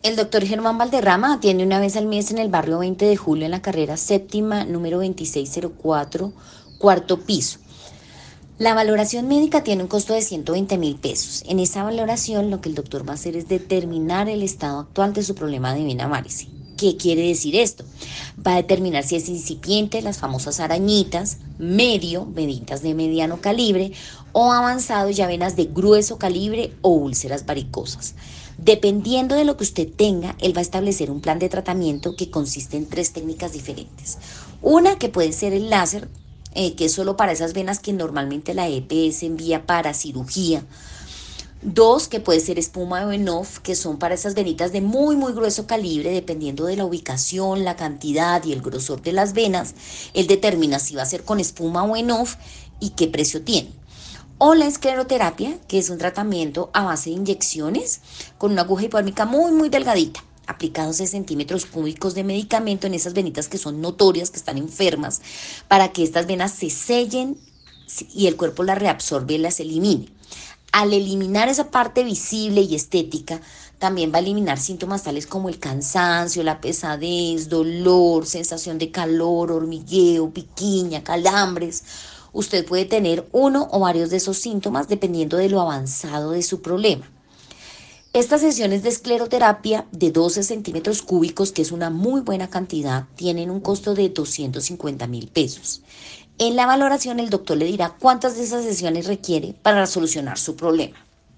El doctor Germán Valderrama atiende una vez al mes en el barrio 20 de julio en la carrera séptima, número 2604, cuarto piso. La valoración médica tiene un costo de 120.000 pesos. En esa valoración lo que el doctor va a hacer es determinar el estado actual de su problema de vena varice. ¿Qué quiere decir esto? Va a determinar si es incipiente, las famosas arañitas, medio, venitas de mediano calibre, o avanzado, ya venas de grueso calibre o úlceras varicosas. Dependiendo de lo que usted tenga, él va a establecer un plan de tratamiento que consiste en tres técnicas diferentes. Una que puede ser el láser, que es solo para esas venas que normalmente la EPS envía para cirugía. Dos, que puede ser espuma o enough, que son para esas venitas de muy grueso calibre, dependiendo de la ubicación, la cantidad y el grosor de las venas. Él determina si va a ser con espuma o enough y qué precio tiene. O la escleroterapia, que es un tratamiento a base de inyecciones con una aguja hipodérmica muy delgadita, aplicados 6 centímetros cúbicos de medicamento en esas venitas que son notorias, que están enfermas, para que estas venas se sellen y el cuerpo las reabsorbe y las elimine. Al eliminar esa parte visible y estética, también va a eliminar síntomas tales como el cansancio, la pesadez, dolor, sensación de calor, hormigueo, piquiña, calambres. Usted puede tener uno o varios de esos síntomas dependiendo de lo avanzado de su problema. Estas sesiones de escleroterapia de 12 centímetros cúbicos, que es una muy buena cantidad, tienen un costo de 250.000 pesos. En la valoración el doctor le dirá cuántas de esas sesiones requiere para solucionar su problema.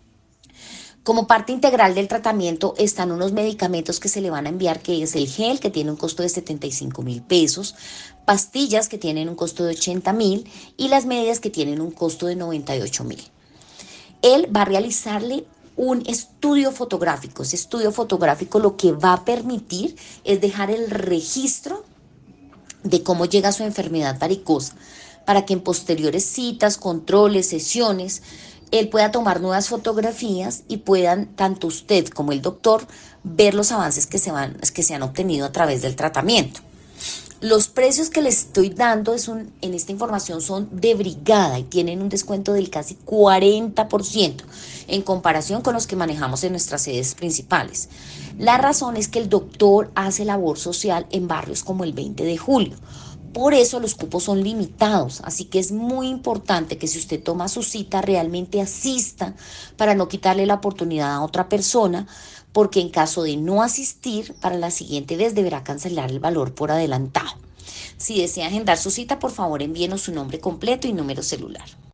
Como parte integral del tratamiento están unos medicamentos que se le van a enviar, que es el gel, que tiene un costo de 75.000 pesos, pastillas que tienen un costo de 80.000 y las medias que tienen un costo de 98.000. Él va a realizarle un estudio fotográfico. Ese estudio fotográfico lo que va a permitir es dejar el registro de cómo llega su enfermedad varicosa, para que en posteriores citas, controles, sesiones, él pueda tomar nuevas fotografías y puedan tanto usted como el doctor ver los avances que se han obtenido a través del tratamiento. Los precios que les estoy dando en esta información son de brigada y tienen un descuento del casi 40% en comparación con los que manejamos en nuestras sedes principales. La razón es que el doctor hace labor social en barrios como el 20 de julio. Por eso los cupos son limitados, así que es muy importante que si usted toma su cita realmente asista para no quitarle la oportunidad a otra persona, porque en caso de no asistir, para la siguiente vez deberá cancelar el valor por adelantado. Si desea agendar su cita, por favor envíenos su nombre completo y número celular.